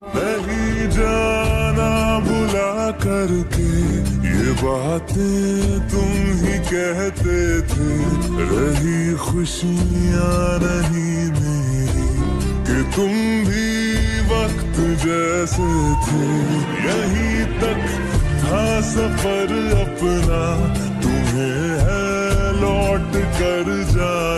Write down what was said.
नहीं जाना भुला करके ये बातें तुम ही कहते थे, रही खुशियाँ नहीं मेरी कि तुम भी वक्त जैसे थे। यहीं तक था सफर अपना, तुम्हें है लौट कर जा